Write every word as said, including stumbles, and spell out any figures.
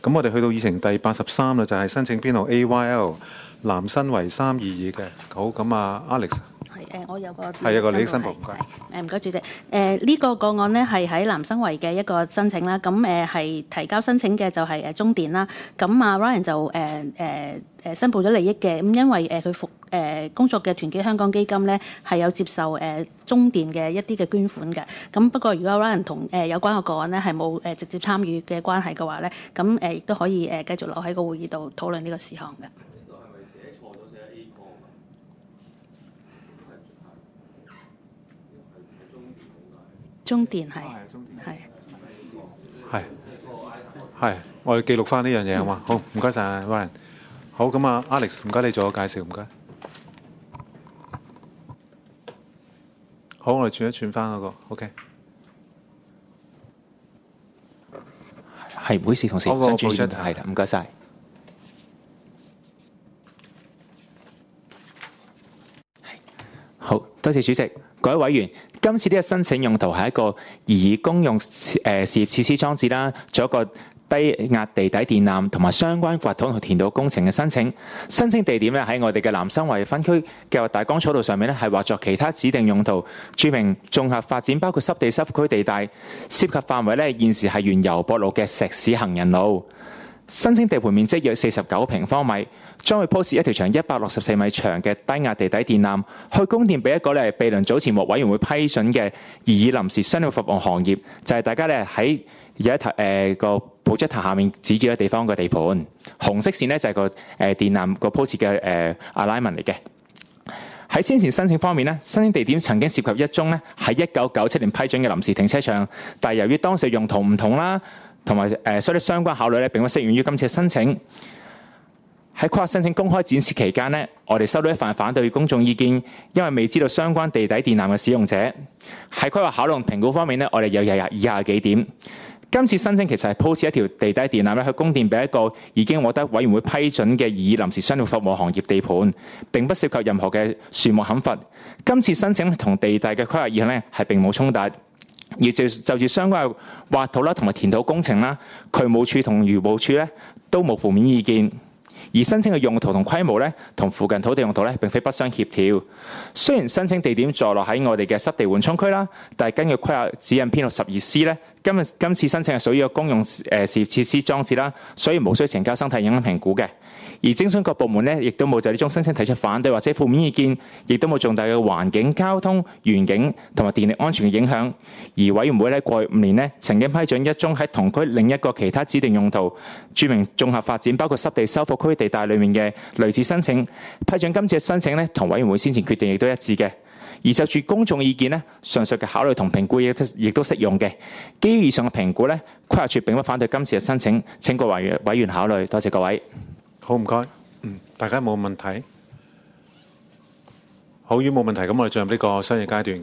咁我哋去到議程第八十三啦，就係、是、申請編號 A Y L 南新圍三二二嘅。好，咁啊 Alex。 係誒，我有個係一個利益申報，唔該。 誒唔該，主席。誒、呃、呢、這個個案咧係喺南生圍嘅一個申請啦。咁誒係提交申請嘅就係誒中電啦。咁啊 Ryan 就誒誒誒申報咗利益嘅。咁因為誒佢服誒工作嘅團結香港基金咧係有接受誒、呃、中電嘅一啲嘅捐款嘅。咁不過如果 Ryan 同誒、呃、有關嘅個案咧係冇誒直接參與嘅關係嘅話咧，咁誒亦都可以誒、呃、繼續留喺個會議度討論呢個事項嘅。中電係係係係，我哋記錄翻呢樣嘢好嘛？好，唔該晒 Ryan。好，咁啊 Alex，唔該你做個介紹，唔該。好，我哋轉一轉翻嗰個 OK。 係，唔好意思，同事， 好新主持係啦，唔該晒。好多謝主席，各位委員。今次呢個申請用途係一個擬議公用誒、呃、事業設施裝置啦，做一個低壓地底電纜同埋相關掘土同填土工程嘅申請。申請地點咧喺我哋嘅南生圍分區嘅大綱草圖上面咧係劃作其他指定用途，註明綜合發展包括濕地濕區地帶，涉及範圍咧現時係沿油博路嘅石屎行人路。申請地盤面積約四十九平方米，將會鋪設一條長一百六十四米長嘅低壓地底電纜，去供電俾一個咧毗鄰早前獲委員會批准嘅擬議臨時商業服務行業，就係、是、大家咧喺有一台誒、呃、個寶質塔下面指住嘅地方嘅地盤。紅色線呢，就係、是、個誒、呃、電纜個鋪設嘅誒 alignment 嚟嘅。喺先前申請方面呢，申請地點曾經涉及一宗呢喺一九九七年批准嘅臨時停車場，但係由於當時用途唔同啦。同埋誒，所以相關考慮咧並不適用於今次嘅申請。喺規劃申請公開展示期間呢，我哋收到一份反對公眾意見，因為未知道相關地底電纜嘅使用者。喺規劃考慮評估方面呢，我哋有有以下幾點。今次申請其實係鋪設一條地底電纜咧，去供電俾一個已經獲得委員會批准嘅擬議臨時商業服務行業地盤，並不涉及任何嘅樹木砍伐。今次申請同地底嘅規劃意向咧係並冇衝突。而就就住相關嘅挖土啦，同埋填土工程啦，渠務署同漁務署咧都冇負面意見。而申請嘅用途同規模咧，同附近土地用途咧並非不相協調。雖然申請地點坐落喺我哋嘅濕地緩衝區啦，但係根據規劃指引編號十二 C 咧，今日今次申請係屬於一個公用誒事業設施裝置啦，所以無需呈交生態影響評估嘅。而徵詢各部門咧，亦都冇就呢宗申請提出反對或者負面意見，亦都冇重大嘅環境、交通、園景同埋電力安全嘅影響。而委員會咧過去五年咧曾經批准一宗喺同區另一個其他指定用途，註明綜合發展包括濕地修復區地帶裏面嘅類似申請，批准今次嘅申請咧同委員會先前決定亦都一致嘅。而就住公眾意見咧，上述嘅考慮同評估亦都亦都適用嘅。基於以上嘅評估咧，規劃署並不反對今次嘅申請，請各位委員考慮。多謝各位。 好，唔該。嗯，大家冇問題。好，如果冇問題，咁我哋進入呢個商議階段。